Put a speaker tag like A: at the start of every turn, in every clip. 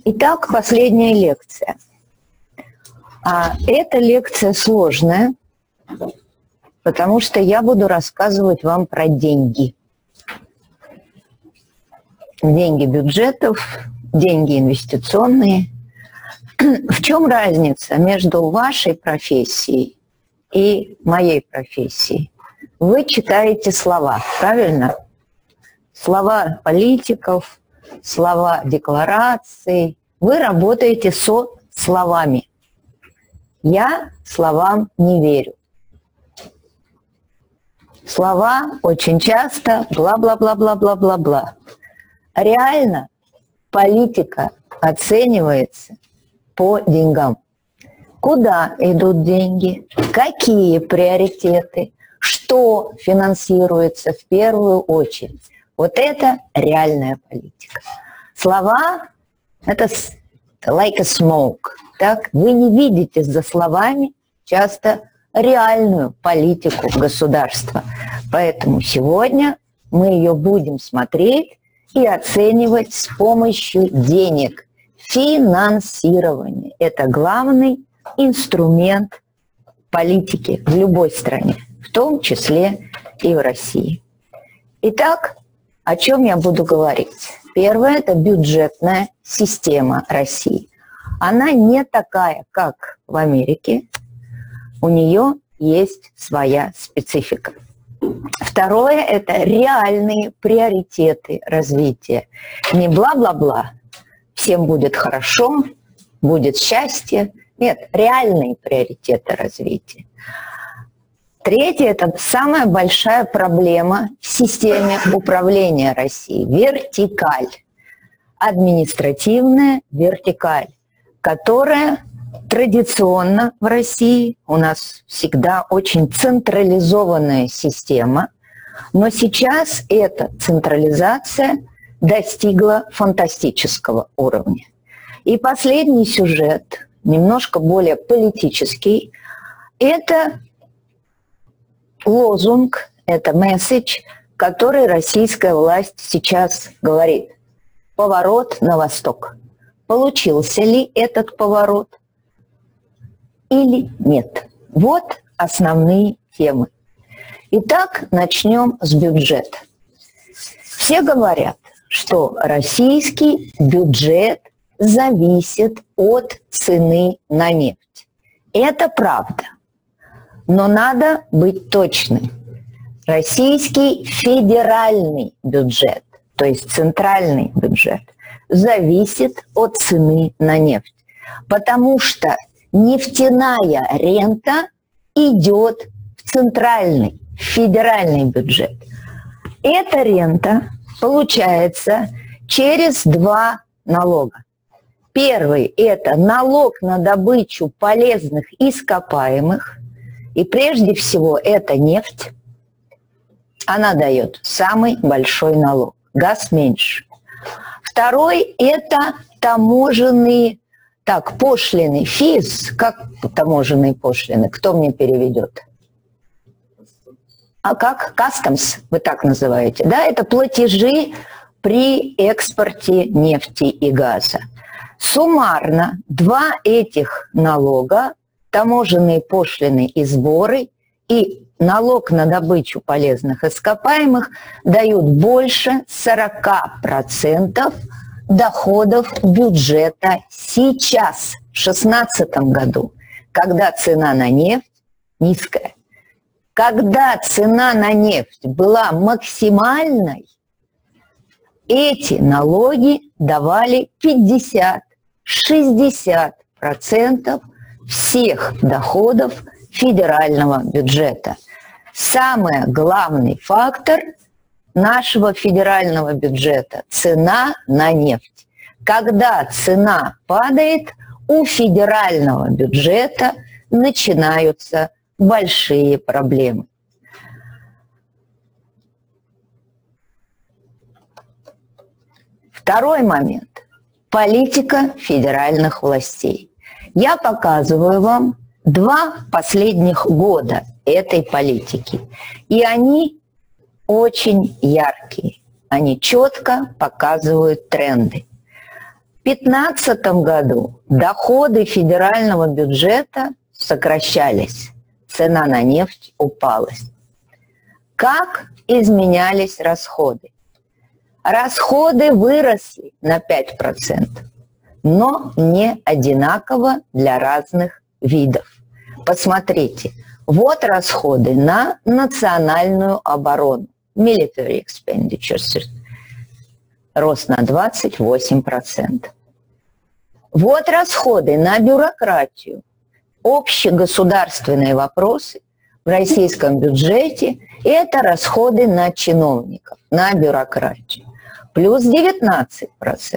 A: Итак, последняя лекция. Эта лекция сложная, потому что я буду рассказывать вам про деньги. Деньги бюджетов, деньги инвестиционные. В чем разница между вашей профессией и моей профессией? Вы читаете слова, правильно? Слова политиков, слова деклараций. Вы работаете со словами. Я словам не верю. Слова очень часто бла-бла-бла-бла-бла-бла-бла. Реально политика оценивается по деньгам. Куда идут деньги? Какие приоритеты? Что финансируется в первую очередь? Вот это реальная политика. Слова – это like a smoke. Так? Вы не видите за словами часто реальную политику государства. Поэтому сегодня мы ее будем смотреть и оценивать с помощью денег. Финансирование – это главный инструмент политики в любой стране, в том числе и в России. Итак, о чем я буду говорить? Первое – это бюджетная система России. Она не такая, как в Америке. У нее есть своя специфика. Второе – это реальные приоритеты развития. Не бла-бла-бла, всем будет хорошо, будет счастье. Нет, реальные приоритеты развития. Третье – это самая большая проблема в системе управления Россией. Вертикаль. Административная вертикаль, которая традиционно в России, у нас всегда очень централизованная система, но сейчас эта централизация достигла фантастического уровня. И последний сюжет, немножко более политический, это лозунг, это месседж, который российская власть сейчас говорит. Поворот на восток. Получился ли этот поворот или нет? Вот основные темы. Итак, начнем с бюджета. Все говорят, что российский бюджет зависит от цены на нефть. Это правда. Но надо быть точным. Российский федеральный бюджет, то есть центральный бюджет, зависит от цены на нефть. Потому что нефтяная рента идет в центральный, федеральный бюджет. Эта рента получается через два налога. Первый – это налог на добычу полезных ископаемых. И прежде всего это нефть. Она дает самый большой налог. Газ меньше. Второй – это таможенные, пошлины, физ, как таможенные пошлины, кто мне переведет? А как? Customs, вы так называете. Да, это платежи при экспорте нефти и газа. Суммарно два этих налога, таможенные пошлины и сборы и налог на добычу полезных ископаемых дают больше 40% доходов бюджета сейчас, в 2016 году, когда цена на нефть низкая. Когда цена на нефть была максимальной, эти налоги давали 50-60% всех доходов федерального бюджета. Самый главный фактор нашего федерального бюджета – цена на нефть. Когда цена падает, у федерального бюджета начинаются большие проблемы. Второй момент – политика федеральных властей. Я показываю вам 2 последних года этой политики. И они очень яркие. Они четко показывают тренды. 2015 году доходы федерального бюджета сокращались, цена на нефть упала. Как изменялись расходы? Расходы выросли на 5%, но не одинаково для разных видов. Посмотрите, вот расходы на национальную оборону, military expenditures, рост на 28%. Вот расходы на бюрократию, общегосударственные вопросы в российском бюджете – это расходы на чиновников, на бюрократию, плюс 19%.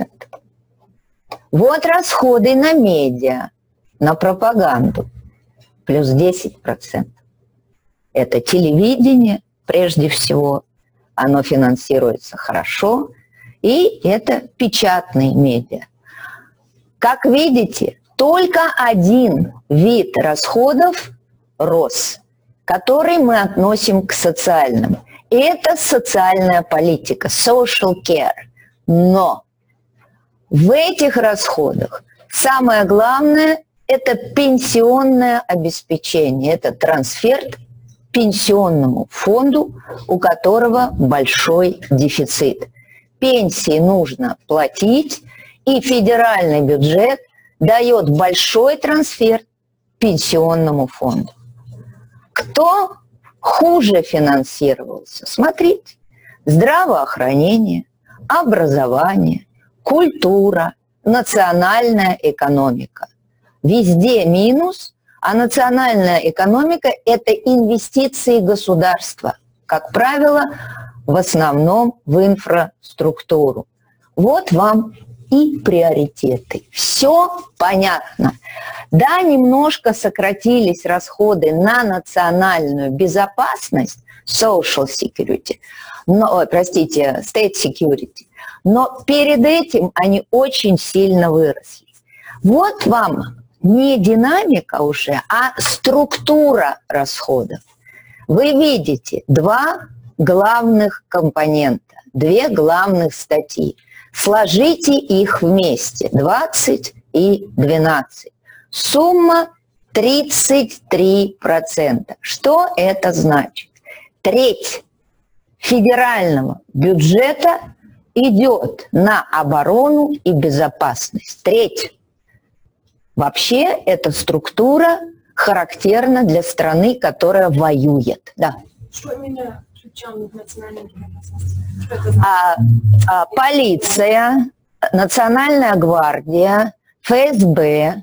A: Вот расходы на медиа, на пропаганду, плюс 10%. Это телевидение, прежде всего, оно финансируется хорошо, и это печатные медиа. Как видите, только один вид расходов рос, который мы относим к социальным. И это социальная политика, social care. Но в этих расходах самое главное – это пенсионное обеспечение, это трансфер к пенсионному фонду, у которого большой дефицит. Пенсии нужно платить, и федеральный бюджет дает большой трансфер к пенсионному фонду. Кто хуже финансировался? Смотрите, здравоохранение, образование, культура, национальная экономика. Везде минус, а национальная экономика – это инвестиции государства, как правило, в основном в инфраструктуру. Вот вам и приоритеты. Все понятно. Да, немножко сократились расходы на национальную безопасность, social security, state security, но перед этим они очень сильно выросли. Вот вам не динамика уже, а структура расходов. Вы видите два главных компонента, две главных статьи. Сложите их вместе, 20 и 12. Сумма 33%. Что это значит? Треть федерального бюджета идет на оборону и безопасность. Треть. Вообще эта структура характерна для страны, которая воюет. Да.
B: Что именно включено в национальную безопасность?
A: Полиция, Национальная гвардия, ФСБ,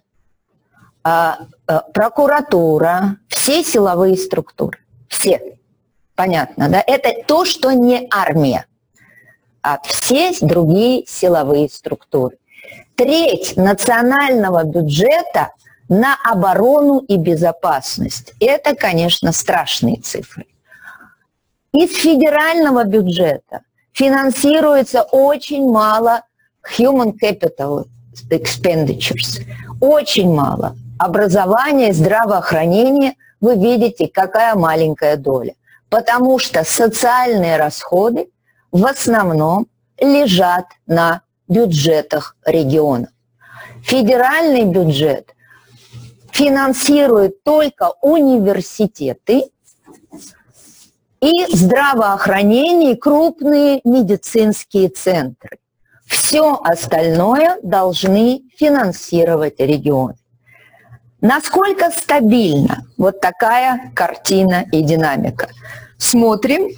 A: прокуратура, все силовые структуры. Все. Понятно, да? Это то, что не армия, а все другие силовые структуры. Треть национального бюджета на оборону и безопасность. Это, конечно, страшные цифры. Из федерального бюджета финансируется очень мало human capital expenditures. Очень мало. Образование, здравоохранение, вы видите, какая маленькая доля. Потому что социальные расходы в основном лежат на бюджетах регионов. Федеральный бюджет финансирует только университеты и здравоохранение, и крупные медицинские центры. Все остальное должны финансировать регионы. Насколько стабильна вот такая картина и динамика? Смотрим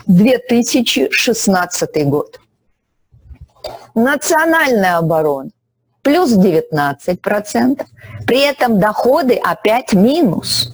A: 2016 год. Национальная оборона плюс 19%, при этом доходы опять минус.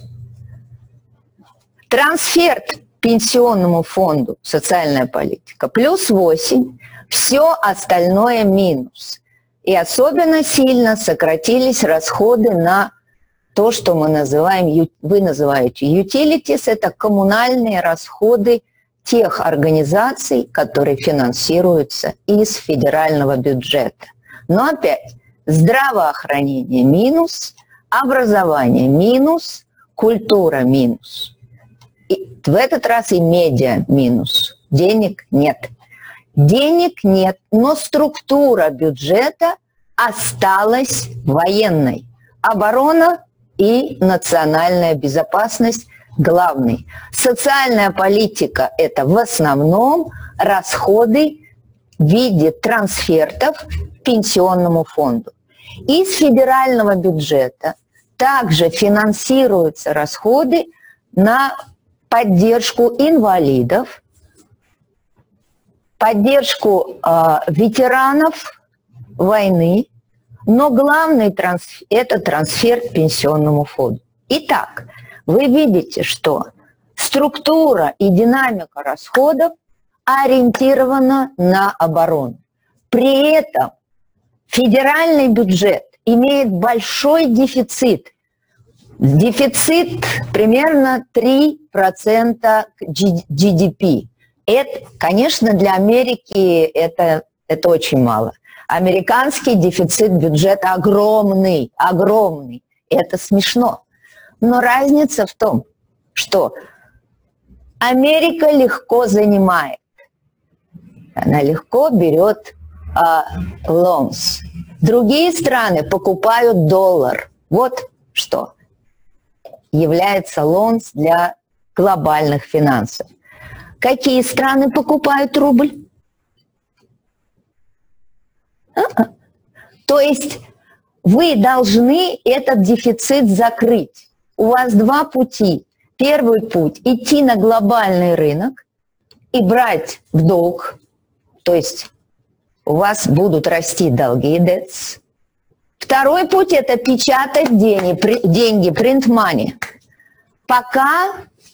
A: Трансфер к пенсионному фонду, социальная политика, плюс 8%, все остальное минус. И особенно сильно сократились расходы на то, что мы называем, вы называете utilities, это коммунальные расходы тех организаций, которые финансируются из федерального бюджета. Но опять, здравоохранение минус, образование минус, культура минус. И в этот раз и медиа минус. Денег нет. Денег нет, но структура бюджета осталась военной. Оборона и национальная безопасность главный. Социальная политика – это в основном расходы в виде трансфертов к пенсионному фонду. Из федерального бюджета также финансируются расходы на поддержку инвалидов, поддержку ветеранов войны, но главный трансфер – это трансфер к пенсионному фонду. Итак, вы видите, что структура и динамика расходов ориентирована на оборону. При этом федеральный бюджет имеет большой дефицит. Дефицит примерно 3% GDP. Это, конечно, для Америки это очень мало. Американский дефицит бюджета огромный, огромный. Это смешно. Но разница в том, что Америка легко занимает. Она легко берет loans. Другие страны покупают доллар. Вот что является loans для глобальных финансов. Какие страны покупают рубль? То есть вы должны этот дефицит закрыть. У вас два пути. Первый путь – идти на глобальный рынок и брать в долг, то есть у вас будут расти долги, debts. Второй путь – это печатать деньги, print money. Пока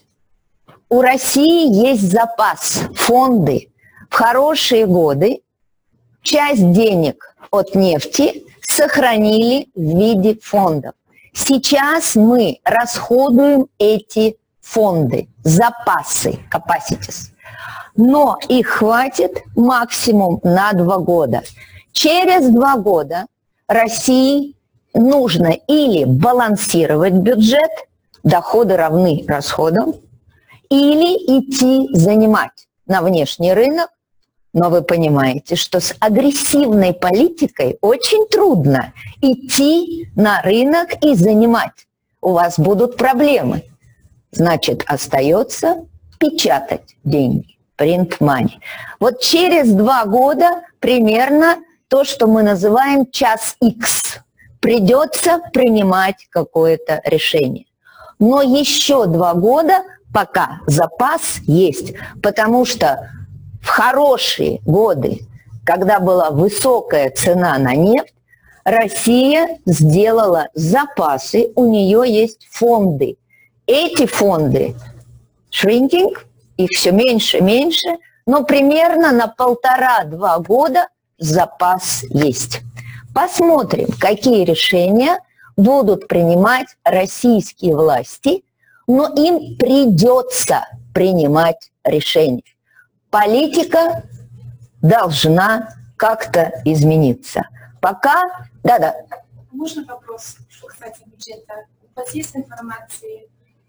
A: у России есть запас, фонды. В хорошие годы часть денег от нефти сохранили в виде фондов. Сейчас мы расходуем эти фонды, запасы, capacities. Но их хватит максимум на 2 года. Через 2 года России нужно или балансировать бюджет, доходы равны расходам, или идти занимать на внешний рынок. Но вы понимаете, что с агрессивной политикой очень трудно идти на рынок и занимать. У вас будут проблемы. Значит, остается печатать деньги, print money. Вот через 2 года примерно то, что мы называем час X, придется принимать какое-то решение. Но еще 2 года пока запас есть, потому что в хорошие годы, когда была высокая цена на нефть, Россия сделала запасы, у нее есть фонды. Эти фонды shrinking, их все меньше и меньше, но примерно на 1,5-2 года запас есть. Посмотрим, какие решения будут принимать российские власти, но им придется принимать решения. Политика должна как-то измениться. Пока... Да-да.
B: Можно вопрос, что касается бюджета? У вас есть информация,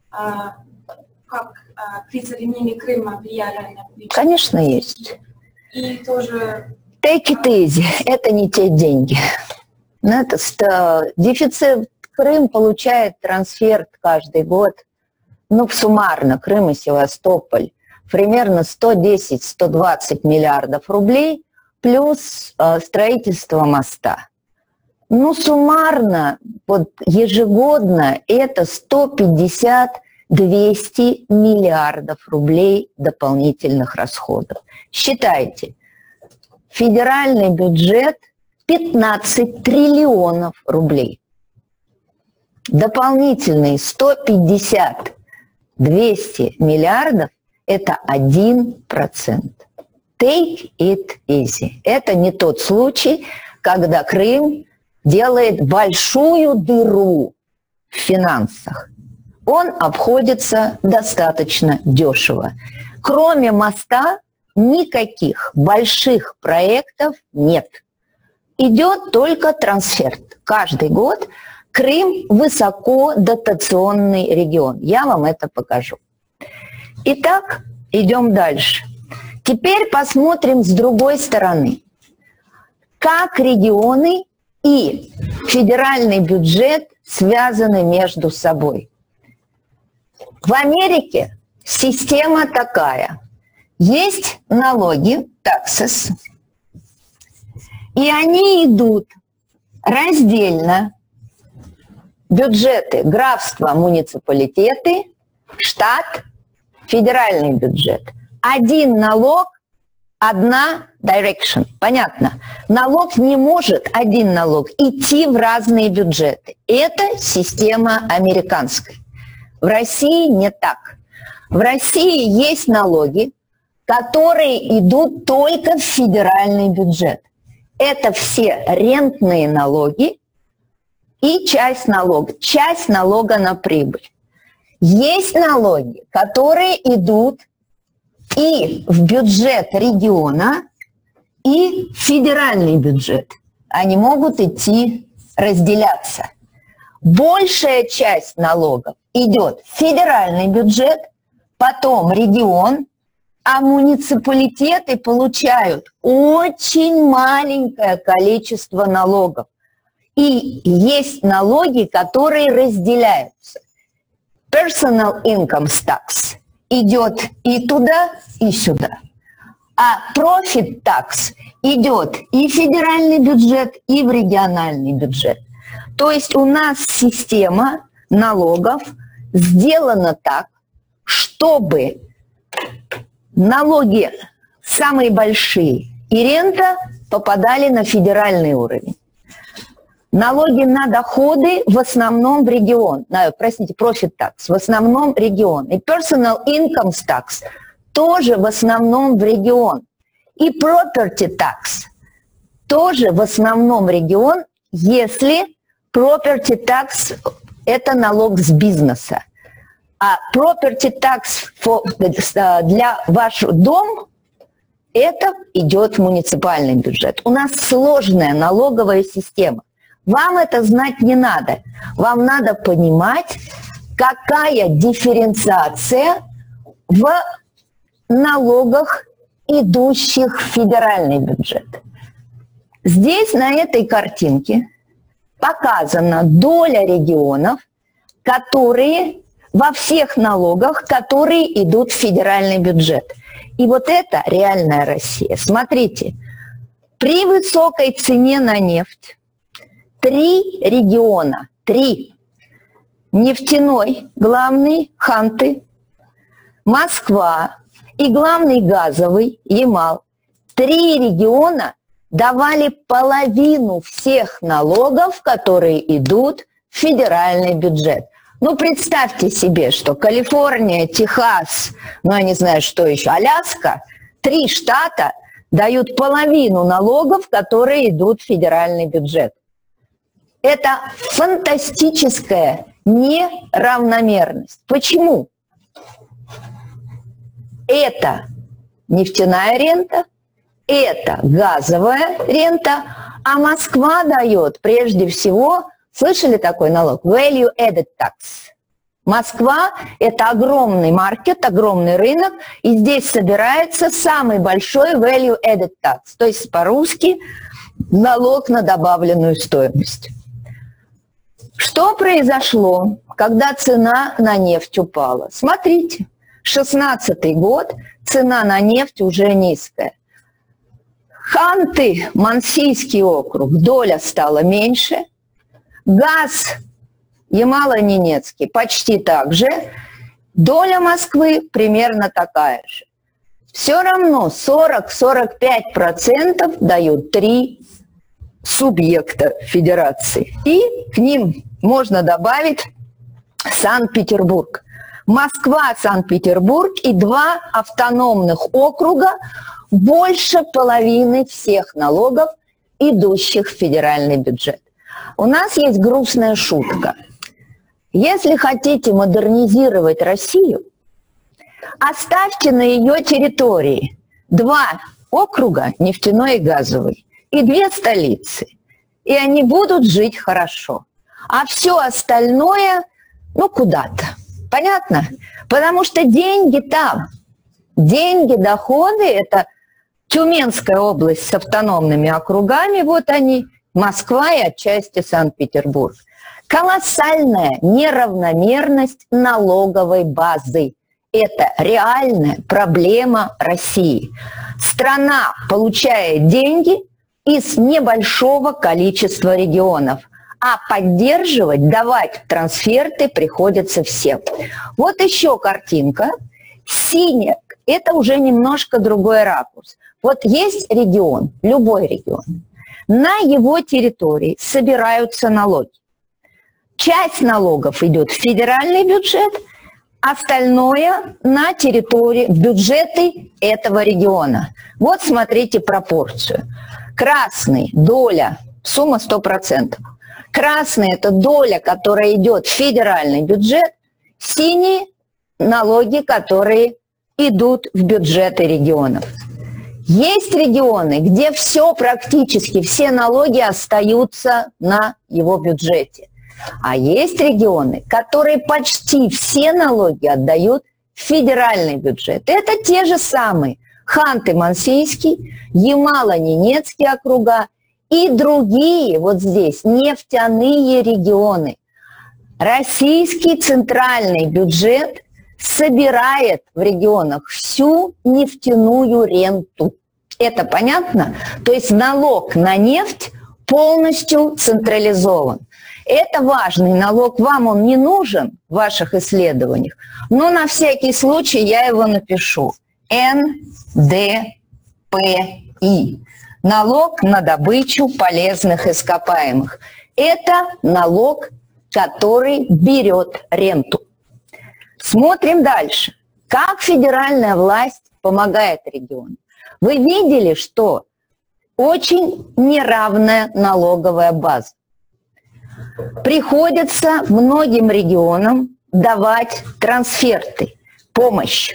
B: как присоединение Крыма влияли на бюджет?
A: Конечно, есть.
B: И тоже...
A: Take it easy. Это не те деньги. Дефицит. Крым получает трансфер каждый год. Ну, суммарно, Крым и Севастополь. Примерно 110-120 миллиардов рублей плюс строительство моста. Ну, суммарно, вот ежегодно это 150-200 миллиардов рублей дополнительных расходов. Считайте, федеральный бюджет 15 триллионов рублей. Дополнительные 150-200 миллиардов – это 1%. Take it easy. Это не тот случай, когда Крым делает большую дыру в финансах. Он обходится достаточно дешево. Кроме моста никаких больших проектов нет. Идет только трансфер. Каждый год Крым высокодотационный регион. Я вам это покажу. Итак, идем дальше. Теперь посмотрим с другой стороны, как регионы и федеральный бюджет связаны между собой. В Америке система такая. Есть налоги, taxes, и они идут раздельно. Бюджеты, графства, муниципалитеты, штат, федеральный бюджет. Один налог, одна direction. Понятно? Налог не может, один налог, идти в разные бюджеты. Это система американская. В России не так. В России есть налоги, которые идут только в федеральный бюджет. Это все рентные налоги и часть налога на прибыль. Есть налоги, которые идут и в бюджет региона, и в федеральный бюджет. Они могут идти разделяться. Большая часть налогов идет в федеральный бюджет, потом регион, а муниципалитеты получают очень маленькое количество налогов. И есть налоги, которые разделяются. Personal income tax идет и туда, и сюда. А profit tax идет и в федеральный бюджет, и в региональный бюджет. То есть у нас система налогов сделана так, чтобы налоги самые большие и рента попадали на федеральный уровень. Налоги на доходы в основном в регион, profit tax, в основном регион. И personal income tax тоже в основном в регион. И property tax тоже в основном регион, если property tax – это налог с бизнеса. А property tax для вашего дома – это идет в муниципальный бюджет. У нас сложная налоговая система. Вам это знать не надо. Вам надо понимать, какая дифференциация в налогах, идущих в федеральный бюджет. Здесь на этой картинке показана доля регионов, которые во всех налогах, которые идут в федеральный бюджет. И вот это реальная Россия. Смотрите, при высокой цене на нефть 3 региона, 3. Нефтяной, главный, Ханты, Москва и главный газовый, Ямал. 3 региона давали половину всех налогов, которые идут в федеральный бюджет. Ну, представьте себе, что Калифорния, Техас, ну, я не знаю, что еще, Аляска, 3 штата дают половину налогов, которые идут в федеральный бюджет. Это фантастическая неравномерность. Почему? Это нефтяная рента, это газовая рента, а Москва дает прежде всего, слышали такой налог? Value Added Tax. Москва – это огромный маркет, огромный рынок, и здесь собирается самый большой Value Added Tax, то есть по-русски налог на добавленную стоимость. Что произошло, когда цена на нефть упала? Смотрите, 2016 год, цена на нефть уже низкая. Ханты, Мансийский округ, доля стала меньше. Газ, Ямало-Ненецкий, почти так же. Доля Москвы примерно такая же. Все равно 40-45% дают 3 субъекта федерации. И к ним можно добавить Санкт-Петербург. Москва, Санкт-Петербург и 2 автономных округа, больше половины всех налогов, идущих в федеральный бюджет. У нас есть грустная шутка. Если хотите модернизировать Россию, оставьте на ее территории 2 округа, нефтяной и газовый, и 2 столицы, и они будут жить хорошо. А все остальное, ну, куда-то. Понятно? Потому что деньги там. Деньги, доходы – это Тюменская область с автономными округами, вот они, Москва и отчасти Санкт-Петербург. Колоссальная неравномерность налоговой базы. Это реальная проблема России. Страна получает деньги из небольшого количества регионов, а поддерживать, давать трансферты приходится всем. Вот еще картинка. Синяя – это уже немножко другой ракурс. Вот есть регион, любой регион. На его территории собираются налоги. Часть налогов идет в федеральный бюджет, остальное на территории, в бюджеты этого региона. Вот смотрите пропорцию. Красный – доля, сумма 100%. Красный – это доля, которая идет в федеральный бюджет, синие – налоги, которые идут в бюджеты регионов. Есть регионы, где все практически, все налоги остаются на его бюджете. А есть регионы, которые почти все налоги отдают в федеральный бюджет. Это те же самые Ханты-Мансийский, Ямало-Ненецкий округа и другие вот здесь нефтяные регионы. Российский центральный бюджет собирает в регионах всю нефтяную ренту. Это понятно? То есть налог на нефть полностью централизован. Это важный налог, вам он не нужен в ваших исследованиях, но на всякий случай я его напишу. НДПИ. Налог на добычу полезных ископаемых. Это налог, который берет ренту. Смотрим дальше. Как федеральная власть помогает региону? Вы видели, что очень неравная налоговая база. Приходится многим регионам давать трансферты, помощь.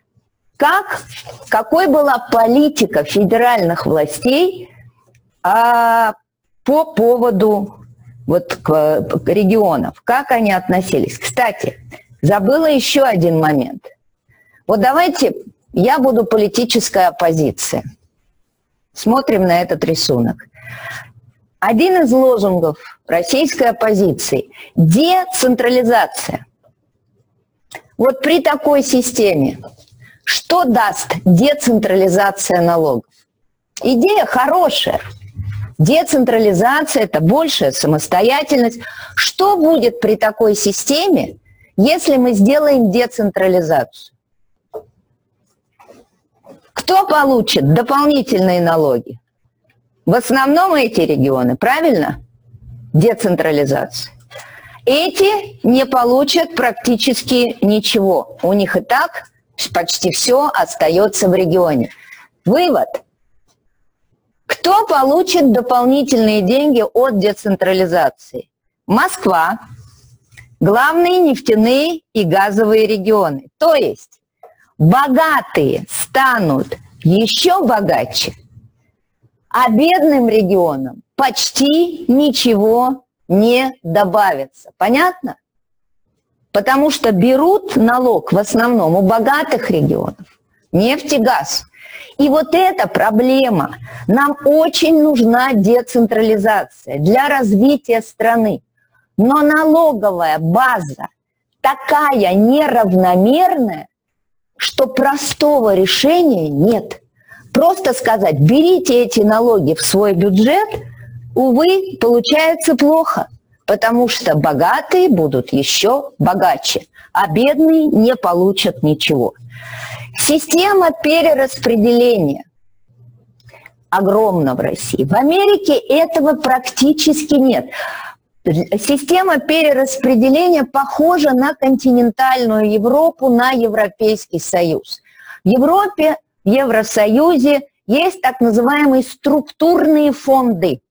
A: Какой была политика федеральных властей по поводу регионов? Как они относились? Кстати, забыла еще один момент. Вот давайте, я буду политическая оппозиция. Смотрим на этот рисунок. Один из лозунгов российской оппозиции – децентрализация. Вот при такой системе что даст децентрализация налогов? Идея хорошая. Децентрализация – это большая самостоятельность. Что будет при такой системе, если мы сделаем децентрализацию? Кто получит дополнительные налоги? В основном эти регионы, правильно? Децентрализация. Эти не получат практически ничего. У них и так почти все остается в регионе. Вывод. Кто получит дополнительные деньги от децентрализации? Москва, главные нефтяные и газовые регионы. То есть богатые станут еще богаче, а бедным регионам почти ничего не добавится. Понятно? Потому что берут налог в основном у богатых регионов. Нефть и газ. И вот эта проблема. Нам очень нужна децентрализация для развития страны. Но налоговая база такая неравномерная, что простого решения нет. Просто сказать, берите эти налоги в свой бюджет, увы, получается плохо, потому что богатые будут еще богаче, а бедные не получат ничего. Система перераспределения огромна в России. В Америке этого практически нет. Система перераспределения похожа на континентальную Европу, на Европейский Союз. В Европе, в Евросоюзе есть так называемые структурные фонды.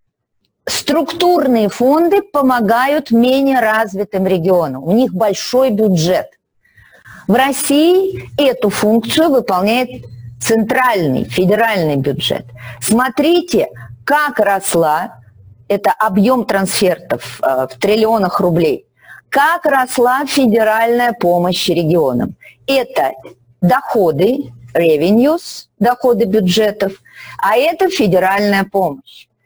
A: Структурные фонды помогают менее развитым регионам. У них большой бюджет. В России эту функцию выполняет центральный, федеральный бюджет. Смотрите, как росла, это объем трансфертов в триллионах рублей, как росла федеральная помощь регионам. Это доходы, revenues, доходы бюджетов, а это федеральная помощь.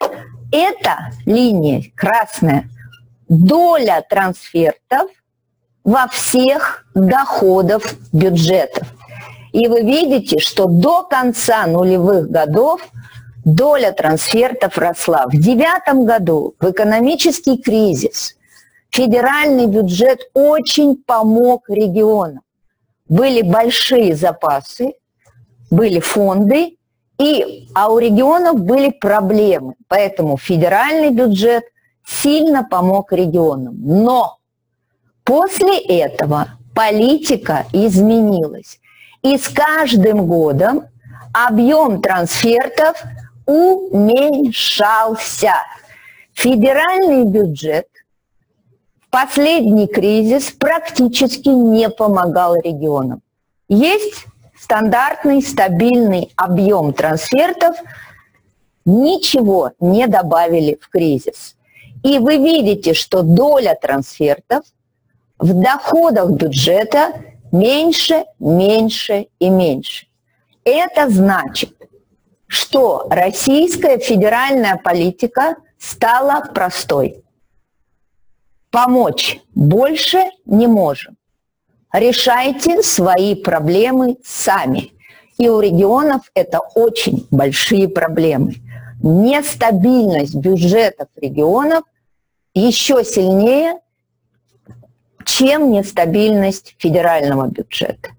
A: эта линия красная – доля трансфертов во всех доходах бюджетов. И вы видите, что до конца нулевых годов доля трансфертов росла. В 2009 году, в экономический кризис, федеральный бюджет очень помог регионам. Были большие запасы, были фонды, а у регионов были проблемы. Поэтому федеральный бюджет сильно помог регионам. Но после этого политика изменилась. И с каждым годом объем трансфертов уменьшался. Федеральный бюджет в последний кризис практически не помогал регионам. Есть стандартный, стабильный объем трансфертов, ничего не добавили в кризис. И вы видите, что доля трансфертов в доходах бюджета меньше, меньше и меньше. Это значит, что российская федеральная политика стала простой. Помочь больше не можем. Решайте свои проблемы сами. И у регионов это очень большие проблемы. Нестабильность бюджетов регионов еще сильнее, чем нестабильность федерального бюджета.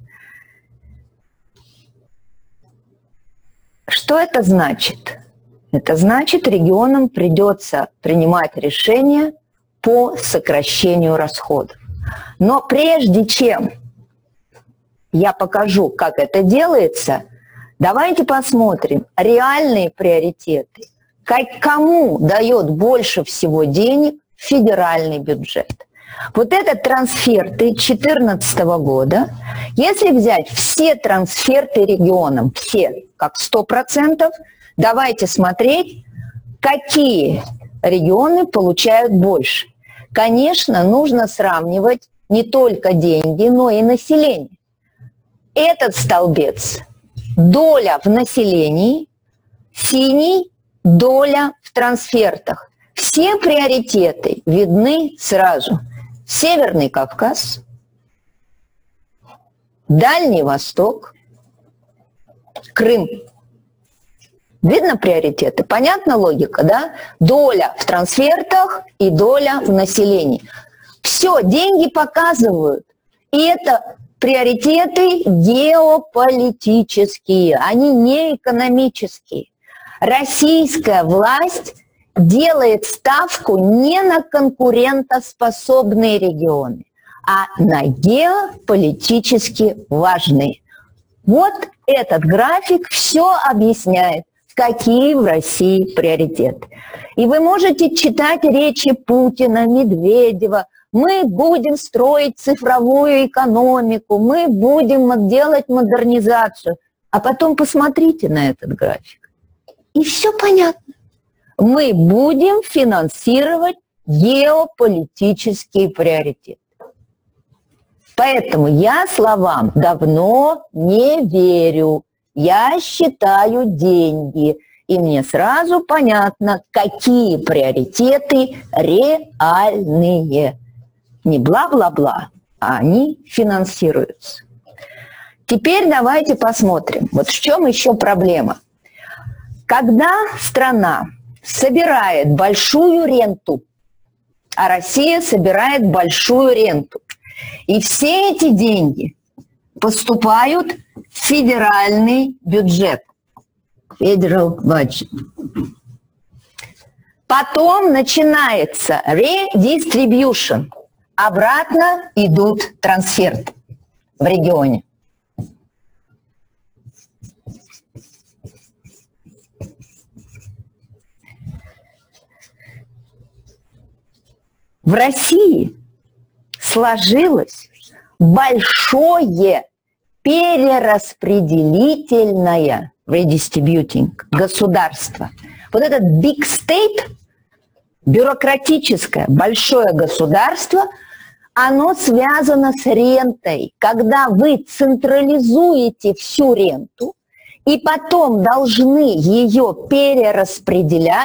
A: Что это значит? Это значит, регионам придется принимать решения по сокращению расходов. Но прежде чем я покажу, как это делается, давайте посмотрим реальные приоритеты. Кому дает больше всего денег федеральный бюджет? Вот это трансферты 2014 года. Если взять все трансферты регионам, все, как 100%, давайте смотреть, какие регионы получают больше. Конечно, нужно сравнивать не только деньги, но и население. Этот столбец – доля в населении, синий – доля в трансфертах. Все приоритеты видны сразу. Северный Кавказ, Дальний Восток, Крым. Видно приоритеты? Понятна логика, да? Доля в трансфертах и доля в населении. Все, деньги показывают. И это приоритеты геополитические, они не экономические. Российская власть делает ставку не на конкурентоспособные регионы, а на геополитически важные. Вот этот график все объясняет, какие в России приоритеты. И вы можете читать речи Путина, Медведева. Мы будем строить цифровую экономику, мы будем делать модернизацию. А потом посмотрите на этот график. И все понятно. Мы будем финансировать геополитические приоритеты. Поэтому я словам давно не верю. Я считаю деньги. И мне сразу понятно, какие приоритеты реальные. Не бла-бла-бла, а они финансируются. Теперь давайте посмотрим, вот в чем еще проблема. Когда страна собирает большую ренту, а Россия собирает большую ренту, и все эти деньги поступают в федеральный бюджет, federal budget. Потом начинается redistribution, обратно идут трансферты в регионе. В России сложилось большое перераспределительное redistributing государство. Вот этот big state, бюрократическое большое государство, оно связано с рентой. Когда вы централизуете всю ренту и потом должны ее перераспределять,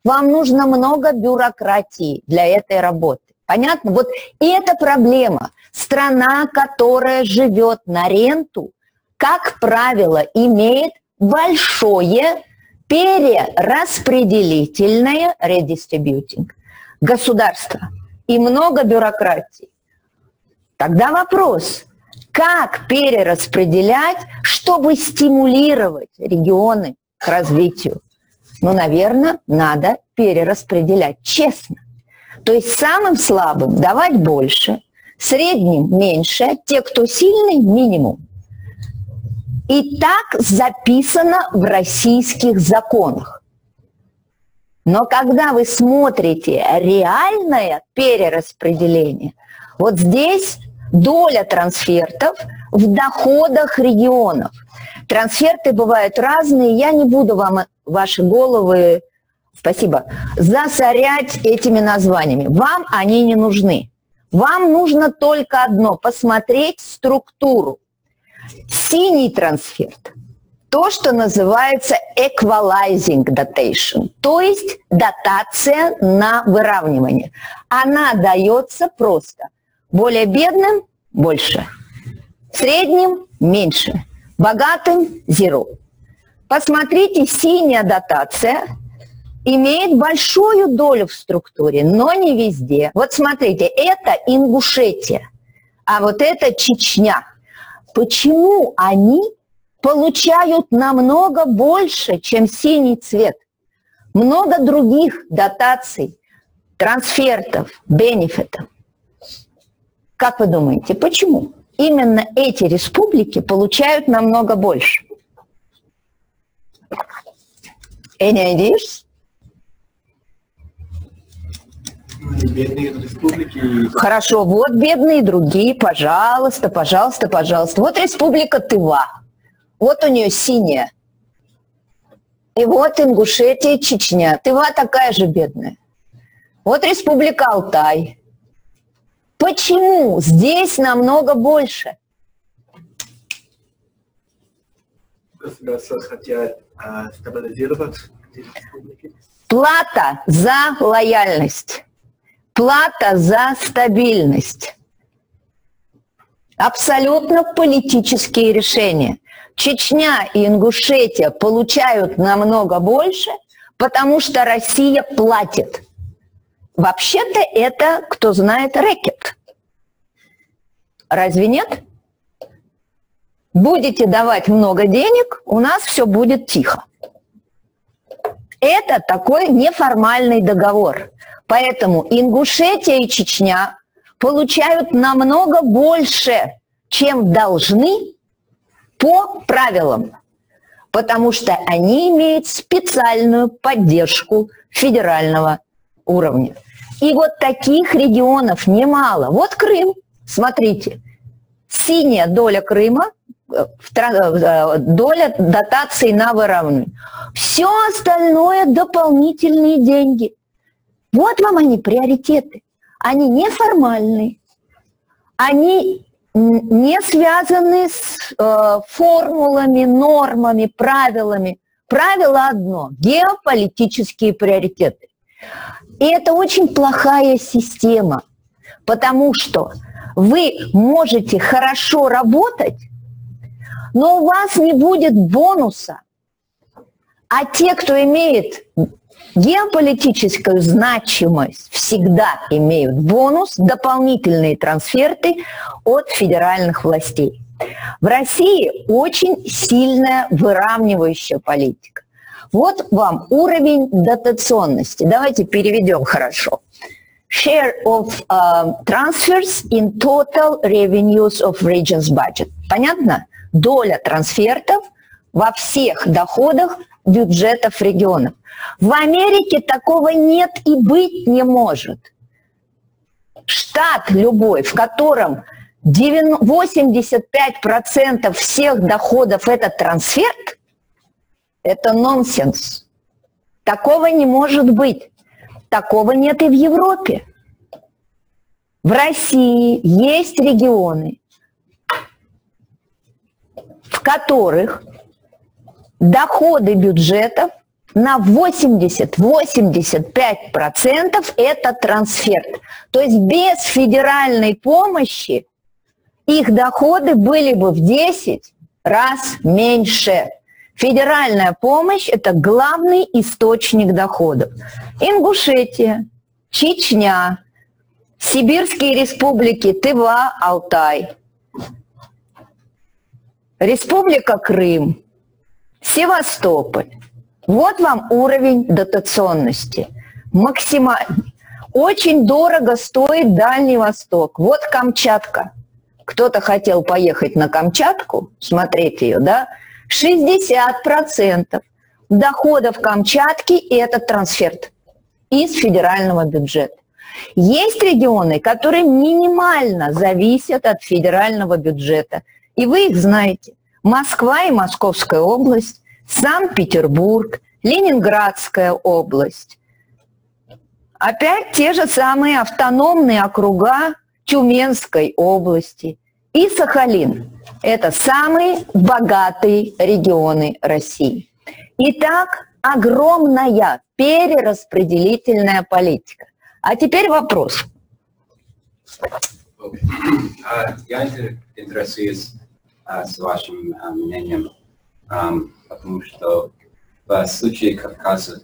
A: Вам нужно много бюрократии для этой работы. Понятно? Вот и это проблема. Страна, которая живет на ренту, как правило, имеет большое перераспределительное redistributing государство и много бюрократии. Тогда вопрос, как перераспределять, чтобы стимулировать регионы к развитию? Ну, наверное, надо перераспределять честно. То есть самым слабым давать больше, средним меньше, те, кто сильный, минимум. И так записано в российских законах. Но когда вы смотрите реальное перераспределение, вот здесь доля трансфертов в доходах регионов. Трансферты бывают разные, я не буду вам ваши головы, спасибо, засорять этими названиями. Вам они не нужны. Вам нужно только одно – посмотреть структуру. Синий трансферт – то, что называется equalizing dotation, то есть дотация на выравнивание. Она дается просто более бедным – больше, средним – меньше, богатым – zero. Посмотрите, синяя дотация имеет большую долю в структуре, но не везде. Вот смотрите, это Ингушетия, а вот это Чечня. Почему они получают намного больше, чем синий цвет? Много других дотаций, трансфертов, бенефитов. Как вы думаете, почему? Именно эти республики получают намного больше. Any ideas?
C: Бедные республики.
A: Хорошо, вот бедные другие, пожалуйста, пожалуйста, пожалуйста. Вот республика Тыва, вот у нее синяя. И вот Ингушетия, Чечня. Тыва такая же бедная. Вот республика Алтай. Почему здесь намного больше?
C: Государства хотят стабилизировать эти республики.
A: Плата за лояльность. Плата за стабильность. Абсолютно политические решения. Чечня и Ингушетия получают намного больше, потому что Россия платит. Вообще-то это, кто знает, рэкет. Разве нет? Будете давать много денег, у нас все будет тихо. Это такой неформальный договор. Поэтому Ингушетия и Чечня получают намного больше, чем должны по правилам, потому что они имеют специальную поддержку федерального уровня. И вот таких регионов немало. Вот Крым, смотрите, синяя доля Крыма, доля дотаций на выравнивание. Все остальное дополнительные деньги. Вот вам они, приоритеты. Они неформальные, они не связаны с формулами, нормами, правилами. Правило одно – геополитические приоритеты. И это очень плохая система, потому что вы можете хорошо работать, но у вас не будет бонуса. А те, кто имеет геополитическую значимость, всегда имеют бонус, дополнительные трансферты от федеральных властей. В России очень сильная выравнивающая политика. Вот вам уровень дотационности. Давайте переведем хорошо. Share of transfers in total revenues of regions budget. Понятно? Доля трансфертов во всех доходах бюджетов регионов. В Америке такого нет и быть не может. Штат любой, в котором 85% всех доходов – это трансферт, это нонсенс. Такого не может быть. Такого нет и в Европе. В России есть регионы, в которых доходы бюджетов на 80-85% это трансферт. То есть без федеральной помощи их доходы были бы в 10 раз меньше. Федеральная помощь – это главный источник доходов. Ингушетия, Чечня, Сибирские республики Тыва, Алтай, Республика Крым, Севастополь. Вот вам уровень дотационности. Максимальный. Очень дорого стоит Дальний Восток. Вот Камчатка. Кто-то хотел поехать на Камчатку, смотреть ее, да? 60% доходов Камчатки – это трансферт из федерального бюджета. Есть регионы, которые минимально зависят от федерального бюджета. И вы их знаете. Москва и Московская область, Санкт-Петербург, Ленинградская область. Опять те же самые автономные округа Тюменской области и Сахалин. Это самые богатые регионы России. Итак, огромная перераспределительная политика. А теперь вопрос.
D: Я интересуюсь с вашим мнением, потому что в случае Кавказа,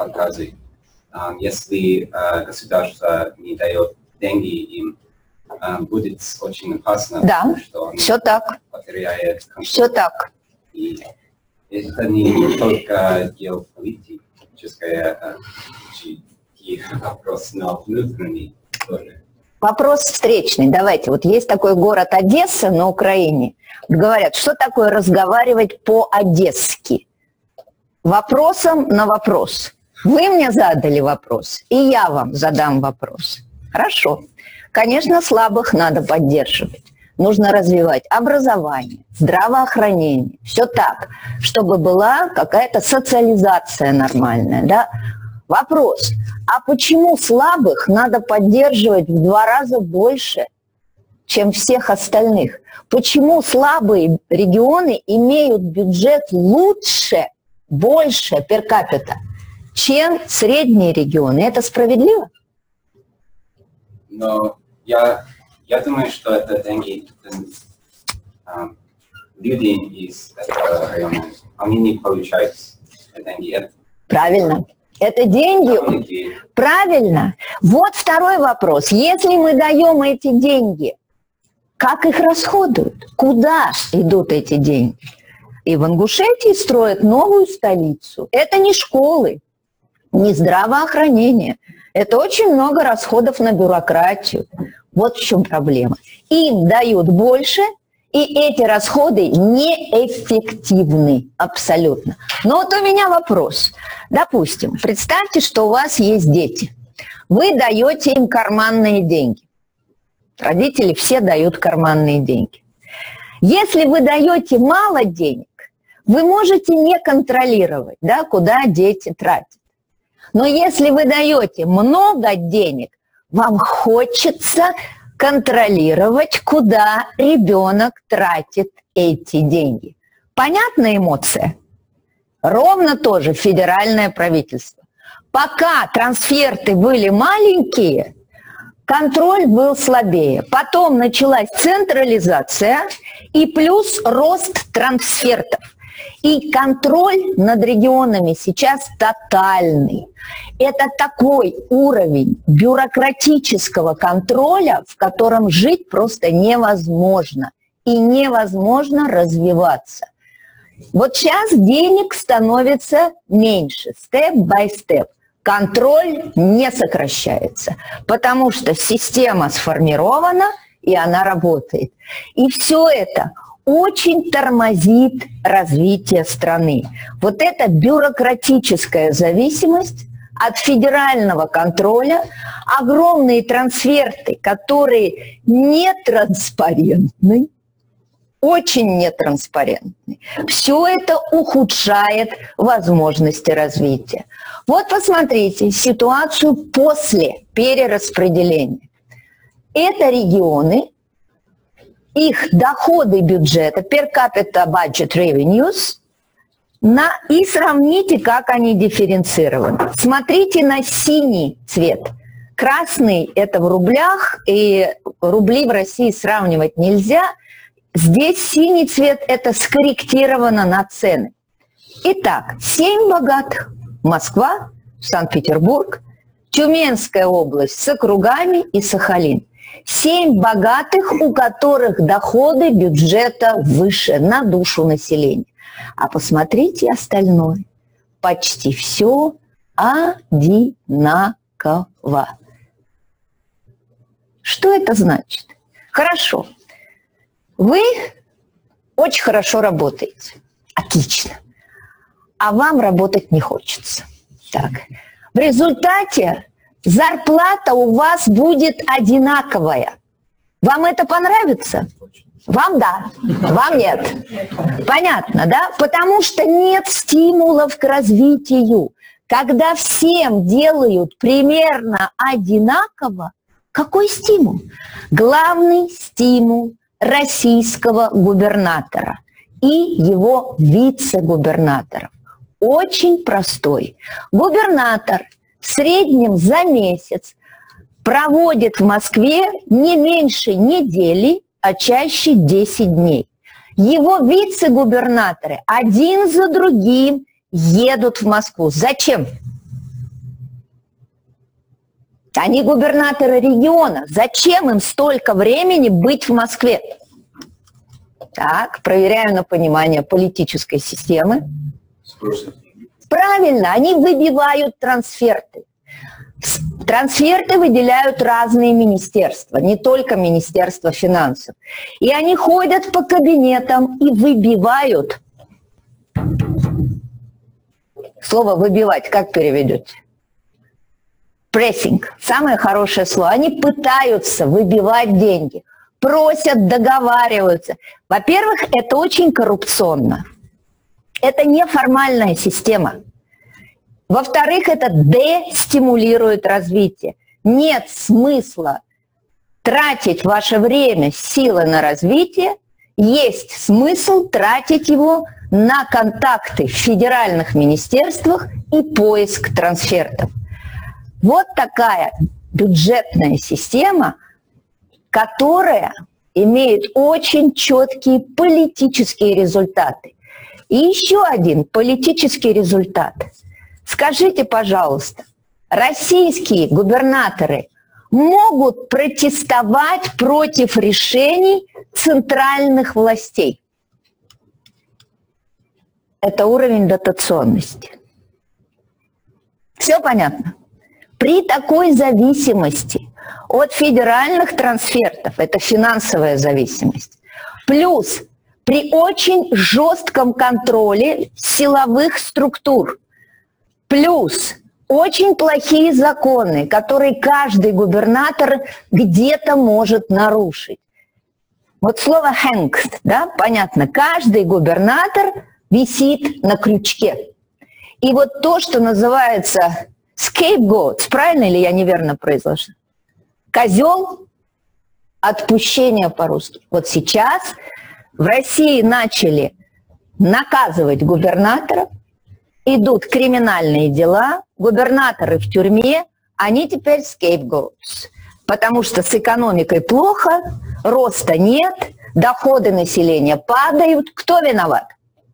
D: если государство не дает деньги им, будет очень опасно,
A: Да,
D: потому что он
A: все так.
D: потеряет контроль.
A: Все так.
D: И это не только геополитический вопрос, но внутренний тоже.
A: Вопрос встречный. Давайте. Вот есть такой город Одесса на Украине. Говорят, что такое разговаривать по-одесски? Вопросом на вопрос. Вы мне задали вопрос, и я вам задам вопрос. Хорошо. Конечно, слабых надо поддерживать. Нужно развивать образование, здравоохранение. Все так, чтобы была какая-то социализация нормальная. Да? Вопрос. А почему слабых надо поддерживать в 2 раза больше, чем всех остальных? Почему слабые регионы имеют бюджет лучше, больше per capita, чем средние регионы? Это справедливо?
D: Но я думаю, что это деньги люди из этого района, они не получают деньги.
A: Правильно. Это деньги. Правильно. Вот второй вопрос. Если мы даем эти деньги, как их расходуют? Куда идут эти деньги? И в Ингушетии строят новую столицу. Это не школы, не здравоохранение. Это очень много расходов на бюрократию. Вот в чем проблема. Им дают больше, и эти расходы неэффективны абсолютно. Но вот у меня вопрос. Допустим, представьте, что у вас есть дети. Вы даете им карманные деньги. Родители все дают карманные деньги. Если вы даете мало денег, вы можете не контролировать, да, куда дети тратят. Но если вы даете много денег, вам хочется контролировать, куда ребенок тратит эти деньги. Понятная эмоция? Ровно тоже федеральное правительство. Пока трансферты были маленькие, контроль был слабее. Потом началась централизация и плюс рост трансфертов. И контроль над регионами сейчас тотальный. Это такой уровень бюрократического контроля, в котором жить просто невозможно. И невозможно развиваться. Вот сейчас денег становится меньше, степ-бай-степ. Контроль не сокращается, потому что система сформирована, и она работает. И все это очень тормозит развитие страны. Вот эта бюрократическая зависимость от федерального контроля, огромные трансферты, которые нетранспарентны, очень нетранспарентны. Все это ухудшает возможности развития. Вот посмотрите ситуацию после перераспределения. Это регионы, их доходы бюджета, per capita budget revenues, И сравните, как они дифференцированы. Смотрите на синий цвет. Красный – это в рублях, и рубли в России сравнивать нельзя. Здесь синий цвет – это скорректировано на цены. Итак, 7 богатых. Москва, Санкт-Петербург, Тюменская область с округами и Сахалин. 7 богатых, у которых доходы бюджета выше на душу населения. А посмотрите остальное. Почти все одинаково. Что это значит? Хорошо. Вы очень хорошо работаете. Отлично. А вам работать не хочется. Так. В результате зарплата у вас будет одинаковая. Вам это понравится? Вам да, вам нет. Понятно, да? Потому что нет стимулов к развитию. Когда всем делают примерно одинаково, какой стимул? Главный стимул российского губернатора и его вице-губернаторов очень простой. Губернатор в среднем за месяц проводит в Москве не меньше недели, а чаще 10 дней. Его вице-губернаторы один за другим едут в Москву. Зачем? Они губернаторы региона. Зачем им столько времени быть в Москве? Так, проверяю на понимание политической системы. Правильно, они выбивают трансферты. Трансферты выделяют разные министерства, не только Министерство финансов. И они ходят по кабинетам и выбивают. Слово «выбивать» как переведете? Прессинг. Самое хорошее слово. Они пытаются выбивать деньги, просят, договариваются. Во-первых, это очень коррупционно. Это неформальная система. Во-вторых, это дестимулирует развитие. Нет смысла тратить ваше время, силы на развитие. Есть смысл тратить его на контакты в федеральных министерствах и поиск трансфертов. Вот такая бюджетная система, которая имеет очень четкие политические результаты. И еще один политический результат. Скажите, пожалуйста, российские губернаторы могут протестовать против решений центральных властей? Это уровень дотационности. Все понятно? При такой зависимости от федеральных трансфертов, это финансовая зависимость, плюс при очень жестком контроле силовых структур, плюс очень плохие законы, которые каждый губернатор где-то может нарушить. Вот слово «hanged», да, понятно, каждый губернатор висит на крючке. И вот то, что называется scapegoat, правильно или я неверно произношу? Козел отпущения по-русски. Вот сейчас в России начали наказывать губернаторов, идут криминальные дела, губернаторы в тюрьме, они теперь scapegoats, потому что с экономикой плохо, роста нет, доходы населения падают. Кто виноват?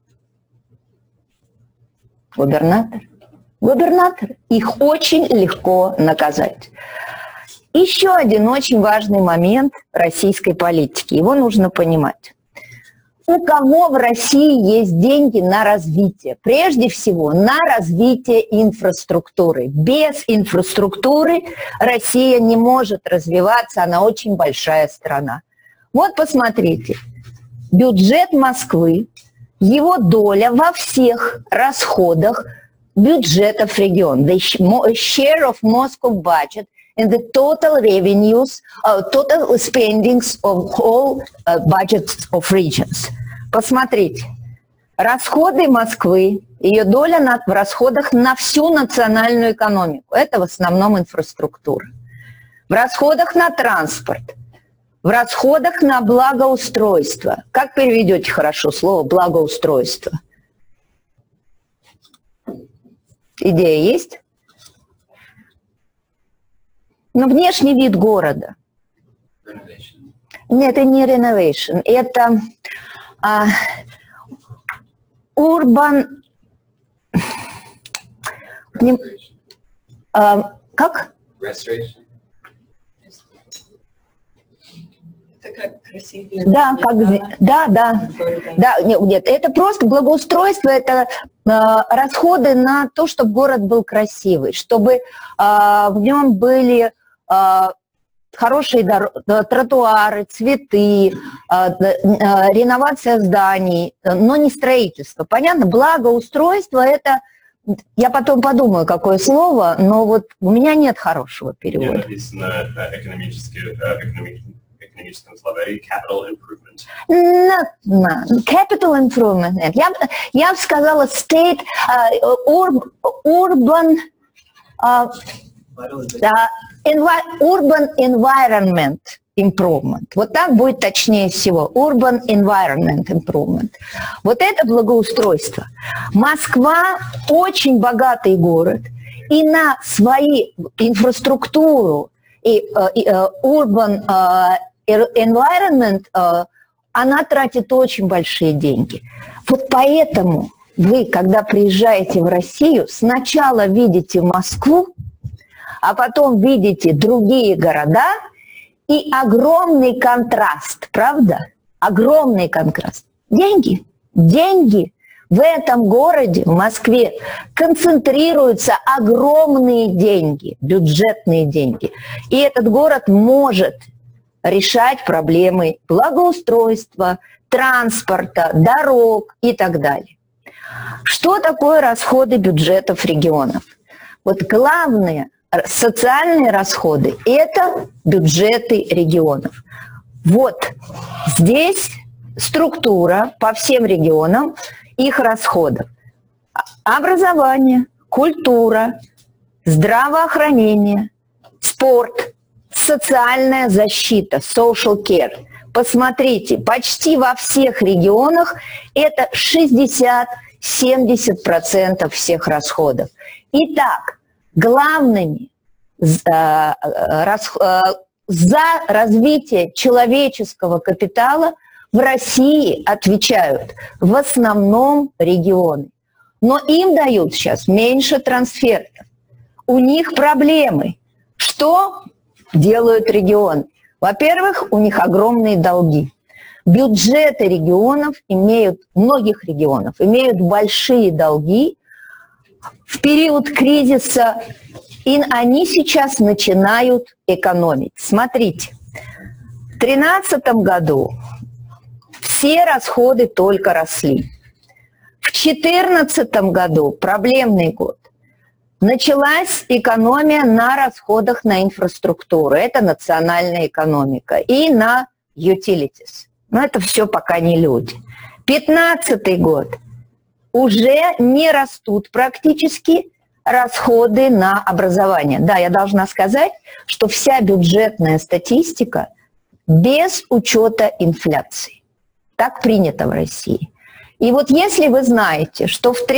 A: Губернатор. Губернаторы. Их очень легко наказать. Еще один очень важный момент российской политики. Его нужно понимать. У кого в России есть деньги на развитие? Прежде всего, на развитие инфраструктуры. Без инфраструктуры Россия не может развиваться, она очень большая страна. Вот посмотрите, бюджет Москвы, его доля во всех расходах бюджетов региона. The share of Moscow budget and the total revenues, total spendings of all budgets of regions. Посмотрите, расходы Москвы, ее доля в расходах на всю национальную экономику, это в основном инфраструктура. В расходах на транспорт, в расходах на благоустройство. Как переведете хорошо слово «благоустройство»? Идея есть? Но внешний вид города.
D: Renovation.
A: Нет, это не renovation, это urban... как?
D: Restoration.
E: Это как красивее.
A: Да, как, да, нет, это просто благоустройство, это расходы на то, чтобы город был красивый, чтобы в нем были хорошие тротуары, цветы, реновация зданий, но не строительство. Понятно? Благоустройство – это, я потом подумаю, какое слово, но вот у меня нет хорошего перевода.
F: Написано экономическом словаре capital improvement.
A: Capital improvement. Нет. Я бы сказала state, urban, urban environment improvement. Вот так будет точнее всего. Urban environment improvement. Вот это благоустройство. Москва очень богатый город, и на свою инфраструктуру и urban environment она тратит очень большие деньги. Вот поэтому вы, когда приезжаете в Россию, сначала видите Москву, а потом видите другие города, и огромный контраст, правда? Огромный контраст. Деньги. Деньги. В этом городе, в Москве, концентрируются огромные деньги, бюджетные деньги. И этот город может решать проблемы благоустройства, транспорта, дорог и так далее. Что такое расходы бюджетов регионов? Вот главные социальные расходы – это бюджеты регионов. Вот здесь структура по всем регионам их расходов. Образование, культура, здравоохранение, спорт, социальная защита, social care. Посмотрите, почти во всех регионах это 60-70% всех расходов. Итак, главными за развитие человеческого капитала в России отвечают в основном регионы. Но им дают сейчас меньше трансфертов. У них проблемы. Что делают регионы? Во-первых, у них огромные долги. Бюджеты регионов многих регионов имеют большие долги. В период кризиса и они сейчас начинают экономить. Смотрите, в 2013 году все расходы только росли. В 2014 году, проблемный год, началась экономия на расходах на инфраструктуру. Это национальная экономика. И на utilities. Но это все пока не люди. 2015 год. Уже не растут практически расходы на образование. Да, я должна сказать, что вся бюджетная статистика без учета инфляции. Так принято в России. И вот если вы знаете, что в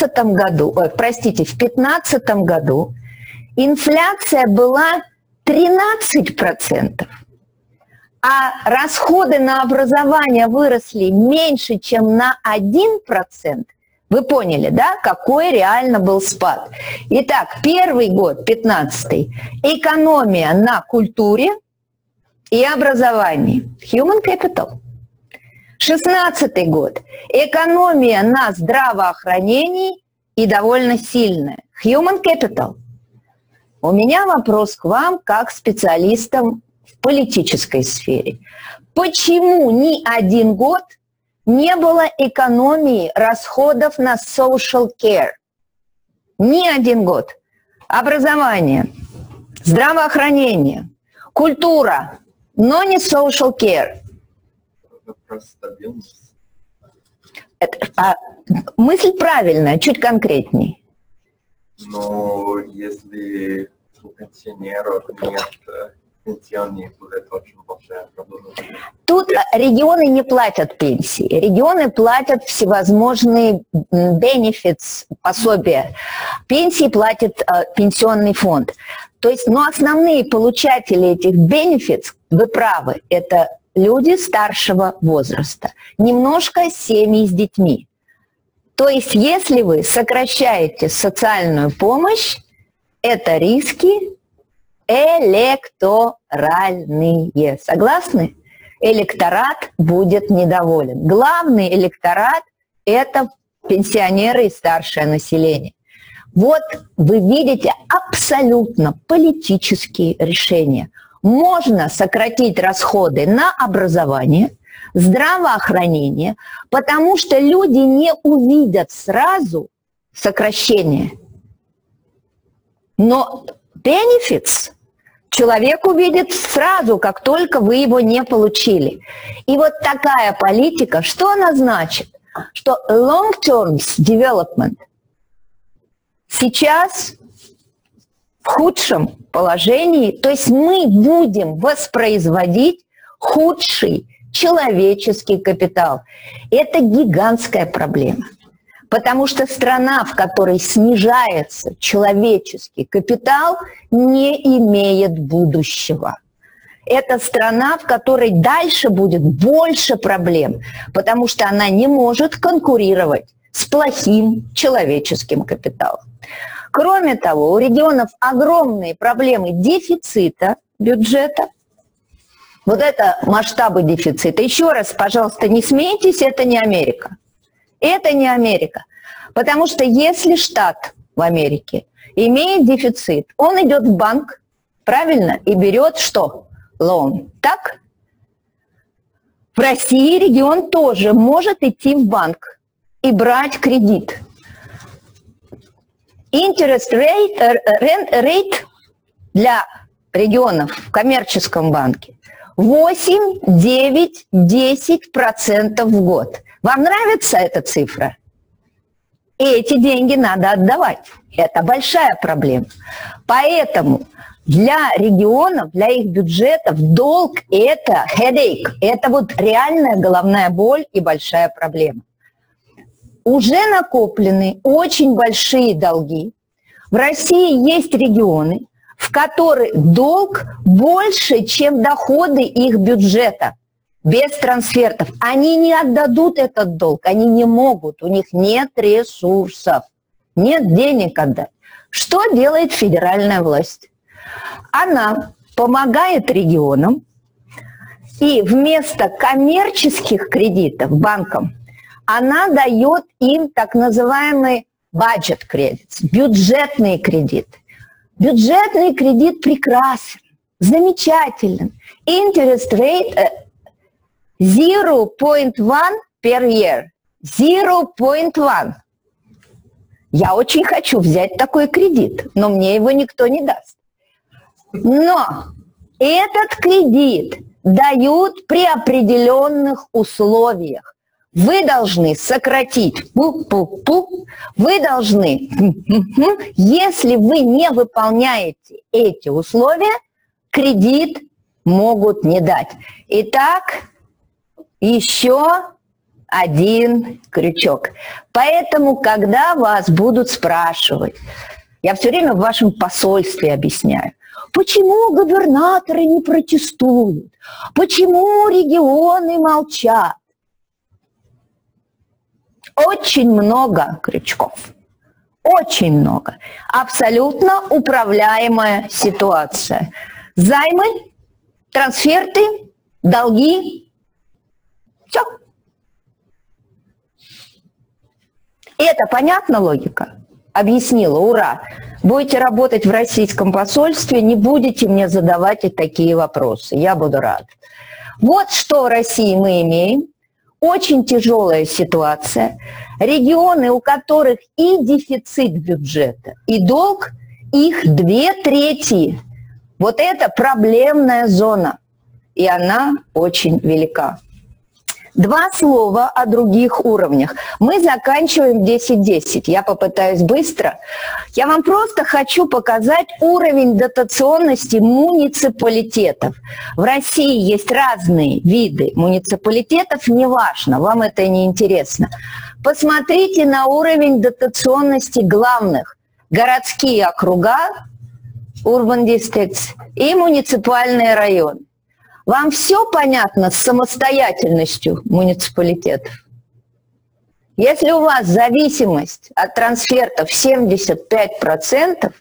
A: 2015 году инфляция была 13%, а расходы на образование выросли меньше, чем на 1%, вы поняли, да, какой реально был спад? Итак, первый год, 15-й, экономия на культуре и образовании, human capital. 16-й год, экономия на здравоохранении и довольно сильная, human capital. У меня вопрос к вам, как специалистам в политической сфере. Почему ни один год не было экономии расходов на social care? Ни один год. Образование, здравоохранение, культура, но не social care.
C: Вопрос стабильности.
A: Мысль правильная, чуть конкретней.
C: Но если у пенсионеров нет пенсионных, будет очень большая проблема.
A: тут регионы не платят пенсии. Регионы платят всевозможные benefits, пособия. Пенсии платит пенсионный фонд. То есть, но основные получатели этих benefits, вы правы, это люди старшего возраста. Немножко семьи с детьми. То есть, если вы сокращаете социальную помощь, это риски электоральные. Согласны? Электорат будет недоволен. Главный электорат – это пенсионеры и старшее население. Вот вы видите абсолютно политические решения. Можно сократить расходы на образование, здравоохранение, потому что люди не увидят сразу сокращение. Но benefits человек увидит сразу, как только вы его не получили. И вот такая политика, что она значит? Что long-term development сейчас в худшем положении, то есть мы будем воспроизводить худший человеческий капитал. Это гигантская проблема. Потому что страна, в которой снижается человеческий капитал, не имеет будущего. Это страна, в которой дальше будет больше проблем, потому что она не может конкурировать с плохим человеческим капиталом. Кроме того, у регионов огромные проблемы дефицита бюджета. Вот это масштабы дефицита. Еще раз, пожалуйста, не смейтесь, это не Америка. Это не Америка. Потому что если штат в Америке имеет дефицит, он идет в банк, правильно, и берет что? Лоун. Так? В России регион тоже может идти в банк и брать кредит. Interest rate для регионов в коммерческом банке 8, 9, 10% в год. Вам нравится эта цифра? И эти деньги надо отдавать. Это большая проблема. Поэтому для регионов, для их бюджетов долг – это headache. Это вот реальная головная боль и большая проблема. Уже накоплены очень большие долги. В России есть регионы, в которых долг больше, чем доходы их бюджета. Без трансфертов. Они не отдадут этот долг, они не могут, у них нет ресурсов, нет денег отдать. Что делает федеральная власть? Она помогает регионам, и вместо коммерческих кредитов банкам она дает им так называемый budget credits, бюджетные кредиты. Бюджетный кредит прекрасен, замечателен. Interest rate 0.1 per year. 0.1. Я очень хочу взять такой кредит, но мне его никто не даст. Но этот кредит дают при определенных условиях. Вы должны сократить, вы должны, если вы не выполняете эти условия, кредит могут не дать. Итак, еще один крючок. Поэтому, когда вас будут спрашивать, я все время в вашем посольстве объясняю, почему губернаторы не протестуют, почему регионы молчат. Очень много крючков. Очень много. Абсолютно управляемая ситуация. Займы, трансферты, долги. Все. Это понятна логика? Объяснила, ура. Будете работать в российском посольстве, не будете мне задавать и такие вопросы. Я буду рад. Вот что в России мы имеем. Очень тяжелая ситуация. Регионы, у которых и дефицит бюджета, и долг, их 2/3. Вот это проблемная зона. И она очень велика. Два слова о других уровнях. Мы заканчиваем 10-10. Я попытаюсь быстро. Я вам просто хочу показать уровень дотационности муниципалитетов. В России есть разные виды муниципалитетов, неважно, вам это не интересно. Посмотрите на уровень дотационности главных. Городские округа, urban districts, и муниципальные районы. Вам все понятно с самостоятельностью муниципалитетов? Если у вас зависимость от трансфертов 75%,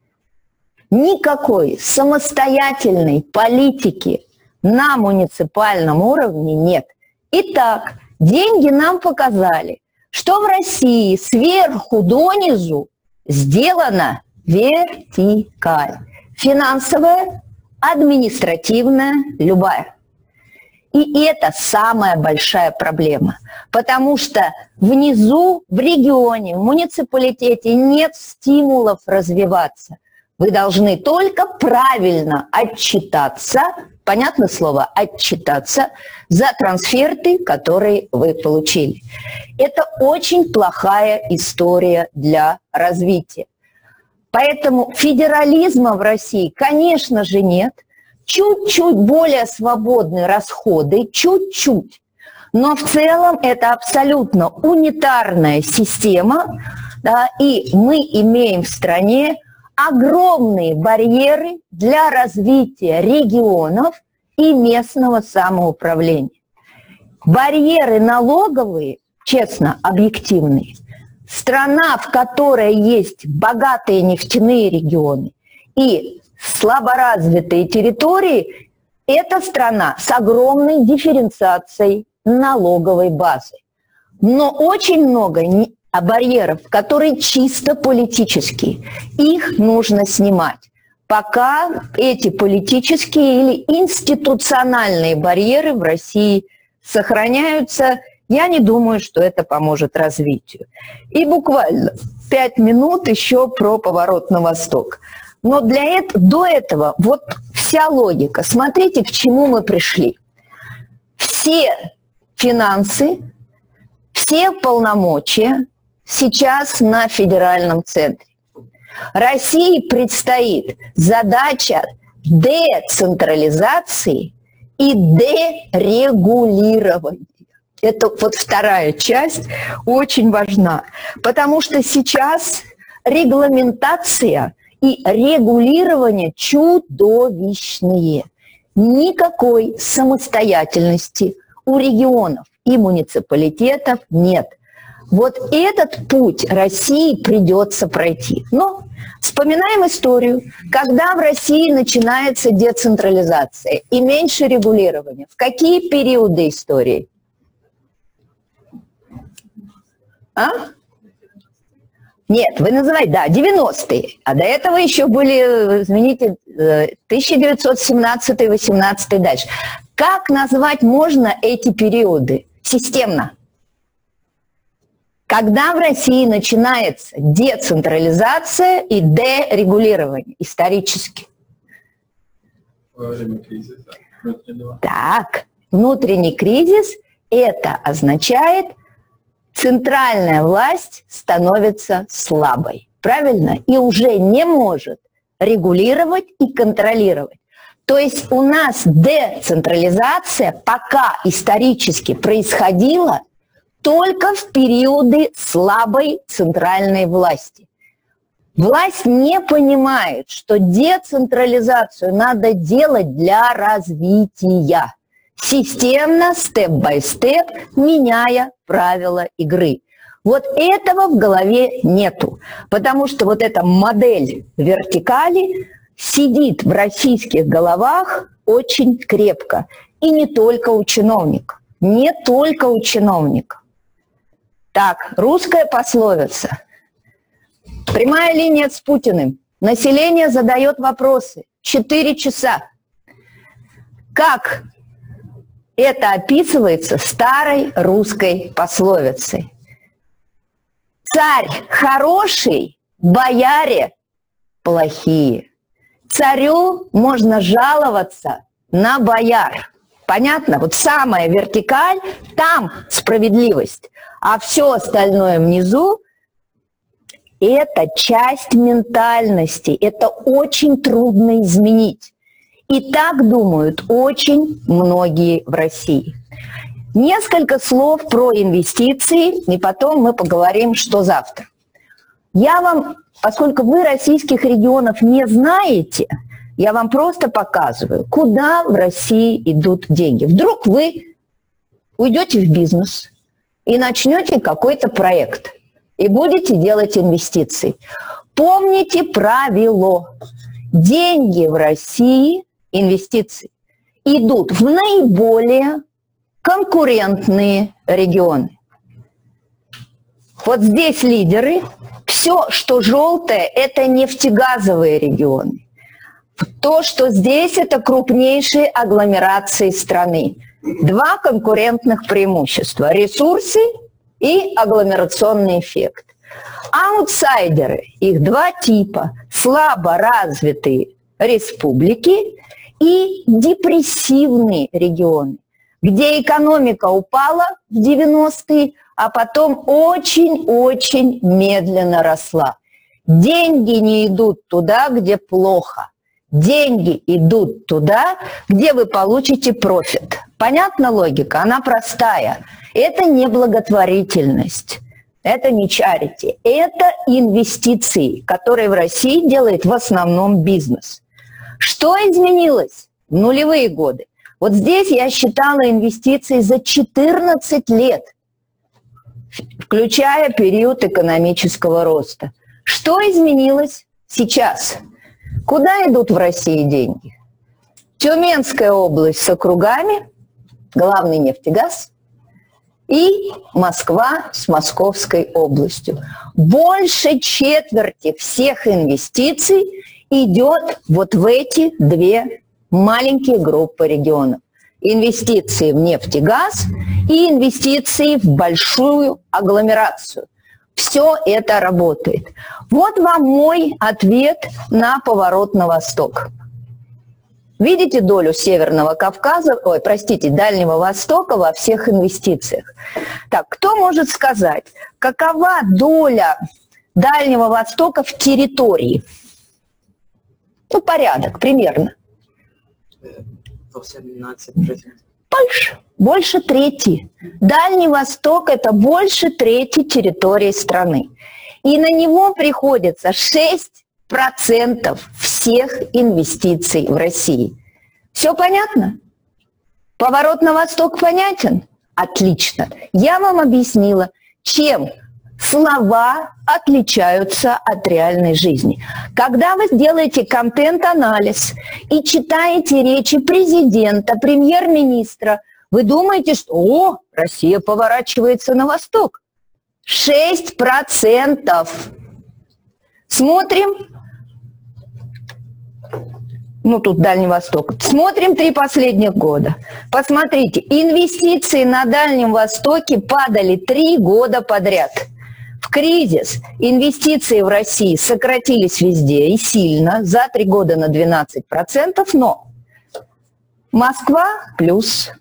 A: никакой самостоятельной политики на муниципальном уровне нет. Итак, деньги нам показали, что в России сверху донизу сделана вертикаль. Финансовая, административная, любая. И это самая большая проблема, потому что внизу, в регионе, в муниципалитете нет стимулов развиваться. Вы должны только правильно отчитаться, понятное слово, отчитаться за трансферты, которые вы получили. Это очень плохая история для развития. Поэтому федерализма в России, конечно же, нет. Чуть-чуть более свободные расходы, чуть-чуть. Но в целом это абсолютно унитарная система, да, и мы имеем в стране огромные барьеры для развития регионов и местного самоуправления. Барьеры налоговые, честно, объективные. Страна, в которой есть богатые нефтяные регионы и слаборазвитые территории, это страна с огромной дифференциацией налоговой базы. Но очень много барьеров, которые чисто политические. Их нужно снимать. Пока эти политические или институциональные барьеры в России сохраняются, я не думаю, что это поможет развитию. И буквально 5 минут еще про поворот на восток. Но до этого вот вся логика. Смотрите, к чему мы пришли. Все финансы, все полномочия сейчас на федеральном центре. России предстоит задача децентрализации и дерегулирования. Это вот вторая часть очень важна, потому что сейчас регламентация и регулирование чудовищные. Никакой самостоятельности у регионов и муниципалитетов нет. Вот этот путь России придется пройти. Но вспоминаем историю, когда в России начинается децентрализация и меньше регулирования. В какие периоды истории? Нет, вы называете, да, 90-е. А до этого еще были, извините, 1917, 18 дальше. Как назвать можно эти периоды системно? Когда в России начинается децентрализация и дерегулирование исторически?
C: Во время кризиса.
A: Так, внутренний кризис, это означает, центральная власть становится слабой, правильно? И уже не может регулировать и контролировать. То есть у нас децентрализация пока исторически происходила только в периоды слабой центральной власти. Власть не понимает, что децентрализацию надо делать для развития. Системно, степ-бай-степ, меняя правила игры. Вот этого в голове нету, потому что вот эта модель вертикали сидит в российских головах очень крепко. И не только у чиновников. Не только у чиновников. Так, русская пословица. Прямая линия с Путиным. Население задает вопросы. 4 часа. Как это описывается старой русской пословицей? Царь хороший, бояре плохие. Царю можно жаловаться на бояр. Понятно? Вот самая вертикаль, там справедливость, а все остальное внизу – это часть ментальности, это очень трудно изменить. И так думают очень многие в России. Несколько слов про инвестиции, и потом мы поговорим, что завтра. Я вам, поскольку вы российских регионов не знаете, я вам просто показываю, куда в России идут деньги. Вдруг вы уйдете в бизнес и начнете какой-то проект, и будете делать инвестиции. Помните правило. Деньги в России, инвестиции, идут в наиболее конкурентные регионы. Вот здесь лидеры. Все, что желтое, это нефтегазовые регионы. То, что здесь, это крупнейшие агломерации страны. Два конкурентных преимущества – ресурсы и агломерационный эффект. Аутсайдеры, их два типа – слабо развитые республики и депрессивные регионы, где экономика упала в 90-е, а потом очень-очень медленно росла. Деньги не идут туда, где плохо. Деньги идут туда, где вы получите профит. Понятна логика? Она простая. Это не благотворительность, это не чарити, это инвестиции, которые в России делает в основном бизнес. Что изменилось в нулевые годы? Вот здесь я считала инвестиции за 14 лет, включая период экономического роста. Что изменилось сейчас? Куда идут в России деньги? Тюменская область с округами, главный нефтегаз, и Москва с Московской областью. Больше четверти всех инвестиций идет вот в эти две маленькие группы регионов. Инвестиции в нефть и газ и инвестиции в большую агломерацию. Все это работает. Вот вам мой ответ на поворот на восток. Видите долю Северного Кавказа, Дальнего Востока во всех инвестициях? Так, кто может сказать, какова доля Дальнего Востока в территории? Ну, порядок, примерно.
G: 18%.
A: Больше трети. Дальний Восток – это больше трети территории страны. И на него приходится 6% всех инвестиций в России. Все понятно? Поворот на восток понятен? Отлично. Я вам объяснила, чем слова отличаются от реальной жизни. Когда вы делаете контент-анализ и читаете речи президента, премьер-министра, вы думаете, что Россия поворачивается на восток. 6%. Смотрим. Тут Дальний Восток. Смотрим 3 последних года. Посмотрите, инвестиции на Дальнем Востоке падали 3 года подряд. В кризис инвестиции в России сократились везде и сильно, за 3 года на 12%, но Москва плюс.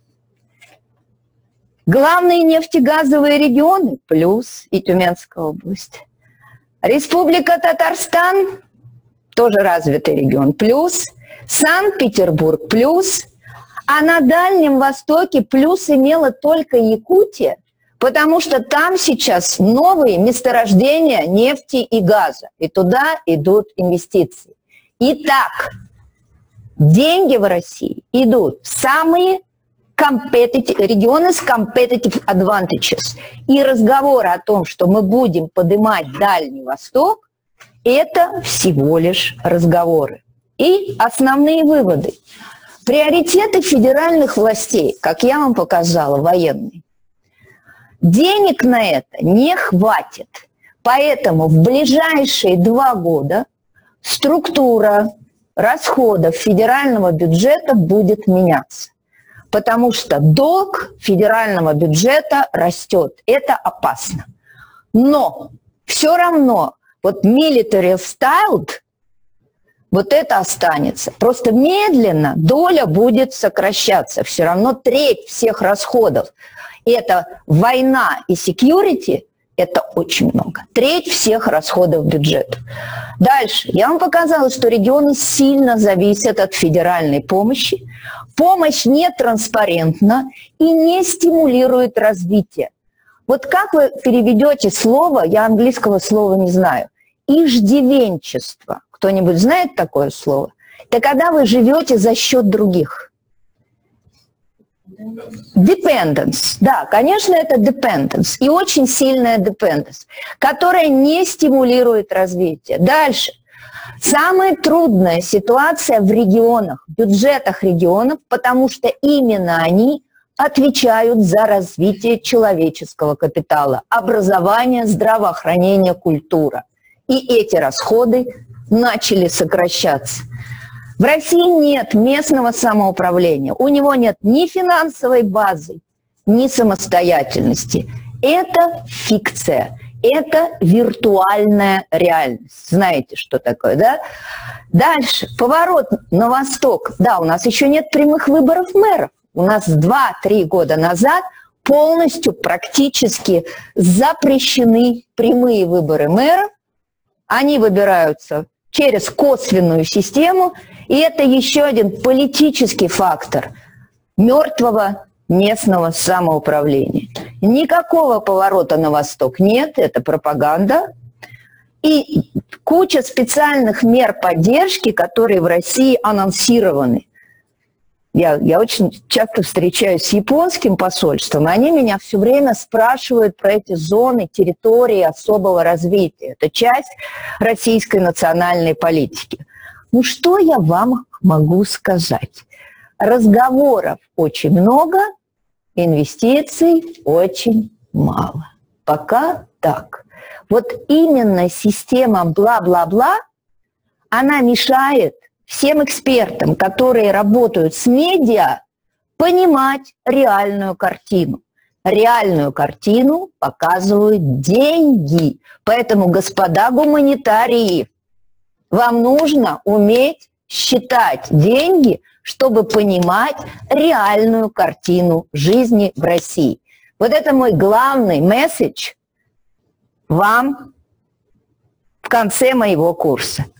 A: Главные нефтегазовые регионы плюс и Тюменская область. Республика Татарстан, тоже развитый регион, плюс. Санкт-Петербург плюс. А на Дальнем Востоке плюс имела только Якутия, потому что там сейчас новые месторождения нефти и газа. И туда идут инвестиции. Итак, деньги в России идут в самые регионы с competitive advantages. И разговор о том, что мы будем поднимать Дальний Восток, это всего лишь разговоры. И основные выводы. Приоритеты федеральных властей, как я вам показала, военные. Денег на это не хватит. Поэтому в ближайшие 2 года структура расходов федерального бюджета будет меняться. Потому что долг федерального бюджета растет. Это опасно. Но все равно вот military style Вот это останется. Просто медленно доля будет сокращаться. Все равно треть всех расходов. Это война и security, это очень много. Треть всех расходов бюджета. Дальше. Я вам показала, что регионы сильно зависят от федеральной помощи. Помощь не транспарентна и не стимулирует развитие. Вот как вы переведете слово, я английского слова не знаю, иждивенчество. Кто-нибудь знает такое слово? Это когда вы живете за счет других. Dependence. Да, конечно, это dependence. И очень сильная dependence, которая не стимулирует развитие. Дальше. Самая трудная ситуация в регионах, в бюджетах регионов, потому что именно они отвечают за развитие человеческого капитала, образование, здравоохранение, культура. И эти расходы начали сокращаться. В России нет местного самоуправления, у него нет ни финансовой базы, ни самостоятельности. Это фикция, это виртуальная реальность. Знаете, что такое, да? Дальше, поворот на восток. Да, у нас еще нет прямых выборов мэров. У нас 2-3 года назад полностью практически запрещены прямые выборы мэров. Они выбираются через косвенную систему, и это еще один политический фактор мертвого местного самоуправления. Никакого поворота на восток нет, это пропаганда. И куча специальных мер поддержки, которые в России анонсированы. Я очень часто встречаюсь с японским посольством, и они меня все время спрашивают про эти зоны, территории особого развития. Это часть российской национальной политики. Ну что я вам могу сказать? Разговоров очень много, инвестиций очень мало. Пока так. Вот именно система бла-бла-бла, она мешает всем экспертам, которые работают с медиа, понимать реальную картину. Реальную картину показывают деньги. Поэтому, господа гуманитарии, вам нужно уметь считать деньги, чтобы понимать реальную картину жизни в России. Вот это мой главный месседж вам в конце моего курса.